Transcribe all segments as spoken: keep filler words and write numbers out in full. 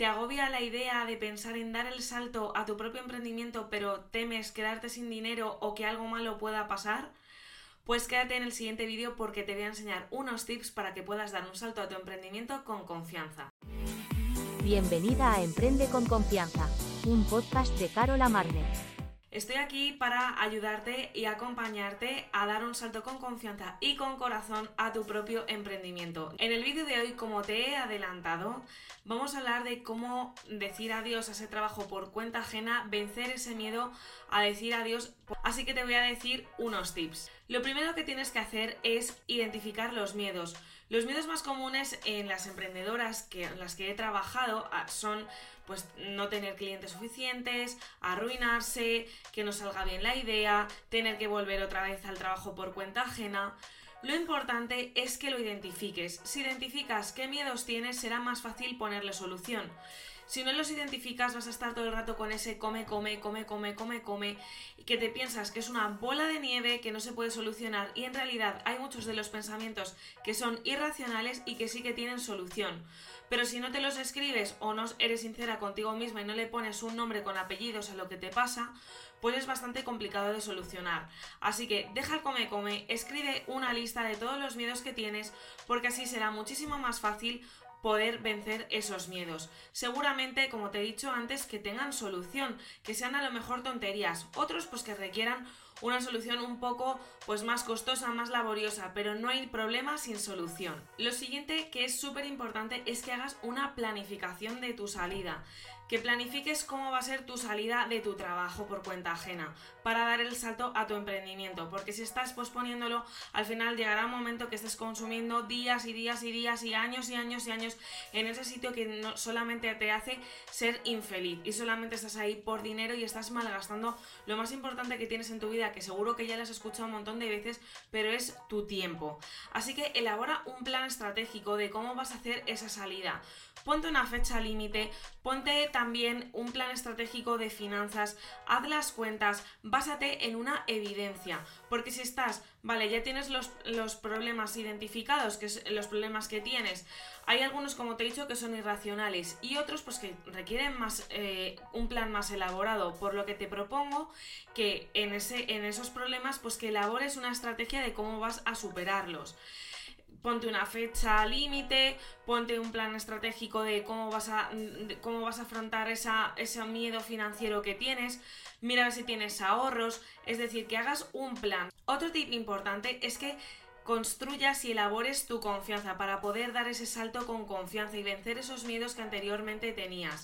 ¿Te agobia la idea de pensar en dar el salto a tu propio emprendimiento, pero temes quedarte sin dinero o que algo malo pueda pasar? Pues quédate en el siguiente vídeo porque te voy a enseñar unos tips para que puedas dar un salto a tu emprendimiento con confianza. Bienvenida a Emprende con Confianza, un podcast de Carol Amarne. Estoy aquí para ayudarte y acompañarte a dar un salto con confianza y con corazón a tu propio emprendimiento. En el vídeo de hoy, como te he adelantado, vamos a hablar de cómo decir adiós a ese trabajo por cuenta ajena, vencer ese miedo a decir adiós. Así que te voy a decir unos tips. Lo primero que tienes que hacer es identificar los miedos. Los miedos más comunes en las emprendedoras que, en las que he trabajado son pues no tener clientes suficientes, arruinarse, que no salga bien la idea, tener que volver otra vez al trabajo por cuenta ajena. Lo importante es que lo identifiques. Si identificas qué miedos tienes, será más fácil ponerle solución. Si no los identificas, vas a estar todo el rato con ese come, come, come, come, come, come, y que te piensas que es una bola de nieve que no se puede solucionar, y en realidad hay muchos de los pensamientos que son irracionales y que sí que tienen solución. Pero si no te los escribes o no eres sincera contigo misma y no le pones un nombre con apellidos a lo que te pasa, pues es bastante complicado de solucionar. Así que deja el come, come, escribe una lista de todos los miedos que tienes, porque así será muchísimo más fácil poder vencer esos miedos. Seguramente, como te he dicho antes, que tengan solución, que sean a lo mejor tonterías, otros pues que requieran una solución un poco pues más costosa, más laboriosa, pero no hay problema sin solución. Lo siguiente que es súper importante es que hagas una planificación de tu salida, que planifiques cómo va a ser tu salida de tu trabajo por cuenta ajena para dar el salto a tu emprendimiento, porque si estás posponiéndolo, al final llegará un momento que estés consumiendo días y días y días y años y años y años en ese sitio que no solamente te hace ser infeliz y solamente estás ahí por dinero y estás malgastando lo más importante que tienes en tu vida, que seguro que ya lo has escuchado un montón de veces, pero es tu tiempo. Así que elabora un plan estratégico de cómo vas a hacer esa salida. Ponte una fecha límite, ponte también un plan estratégico de finanzas, haz las cuentas, básate en una evidencia, porque si estás, vale, ya tienes los, los problemas identificados, que es los problemas que tienes, hay algunos, como te he dicho, que son irracionales y otros pues que requieren más eh, un plan más elaborado, por lo que te propongo que en, ese, en esos problemas pues que elabores una estrategia de cómo vas a superarlos. Ponte una fecha límite, ponte un plan estratégico de cómo vas a, de cómo vas a afrontar esa, ese miedo financiero que tienes, mira a ver si tienes ahorros, es decir, que hagas un plan. Otro tip importante es que construyas y elabores tu confianza para poder dar ese salto con confianza y vencer esos miedos que anteriormente tenías.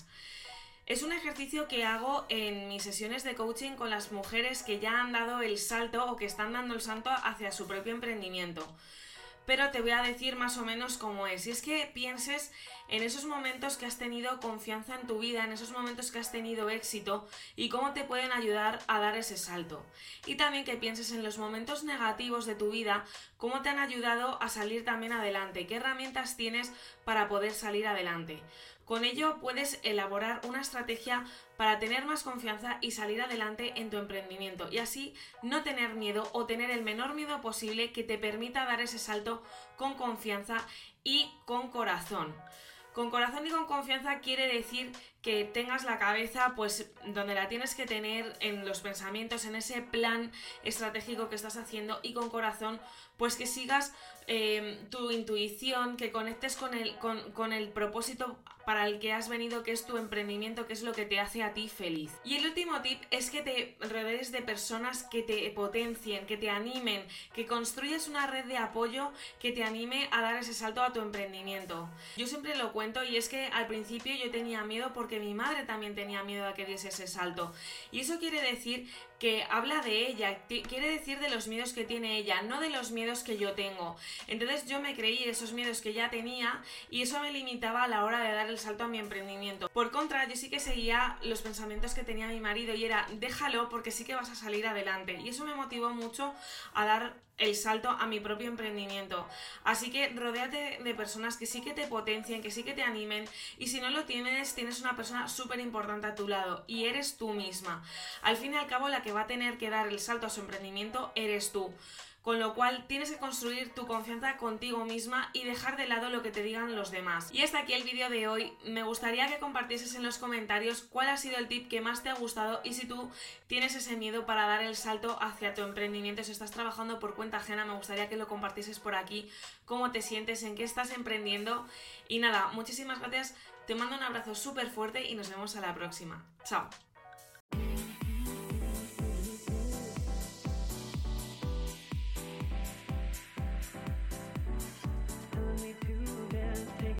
Es un ejercicio que hago en mis sesiones de coaching con las mujeres que ya han dado el salto o que están dando el salto hacia su propio emprendimiento. Pero te voy a decir más o menos cómo es. Y es que pienses en esos momentos que has tenido confianza en tu vida, en esos momentos que has tenido éxito y cómo te pueden ayudar a dar ese salto. Y también que pienses en los momentos negativos de tu vida, cómo te han ayudado a salir también adelante, qué herramientas tienes para poder salir adelante. Con ello puedes elaborar una estrategia para tener más confianza y salir adelante en tu emprendimiento y así no tener miedo o tener el menor miedo posible que te permita dar ese salto con confianza y con corazón. Con corazón y con confianza quiere decir que tengas la cabeza pues donde la tienes que tener, en los pensamientos, en ese plan estratégico que estás haciendo, y con corazón pues que sigas eh, tu intuición, que conectes con el, con, con el propósito para el que has venido, que es tu emprendimiento, que es lo que te hace a ti feliz. Y el último tip es que te rodees de personas que te potencien, que te animen, que construyas una red de apoyo que te anime a dar ese salto a tu emprendimiento. Yo siempre lo cuento y es que al principio yo tenía miedo porque mi madre también tenía miedo a que diese ese salto. Y eso quiere decir que habla de ella, quiere decir de los miedos que tiene ella, no de los miedos que yo tengo. Entonces yo me creí esos miedos que ya tenía y eso me limitaba a la hora de dar el salto a mi emprendimiento. Por contra, yo sí que seguía los pensamientos que tenía mi marido y era, déjalo porque sí que vas a salir adelante. Y eso me motivó mucho a dar el salto a mi propio emprendimiento. Así que rodéate de personas que sí que te potencien, que sí que te animen, y si no lo tienes, tienes una persona súper importante a tu lado y eres tú misma. Al fin y al cabo, la que va a tener que dar el salto a su emprendimiento eres tú. con lo cual tienes que construir tu confianza contigo misma y dejar de lado lo que te digan los demás. Y hasta aquí el vídeo de hoy. Me gustaría que compartieses en los comentarios cuál ha sido el tip que más te ha gustado y si tú tienes ese miedo para dar el salto hacia tu emprendimiento, si estás trabajando por cuenta ajena, me gustaría que lo compartieses por aquí, cómo te sientes, en qué estás emprendiendo. Y nada, muchísimas gracias, te mando un abrazo súper fuerte y nos vemos a la próxima. Chao.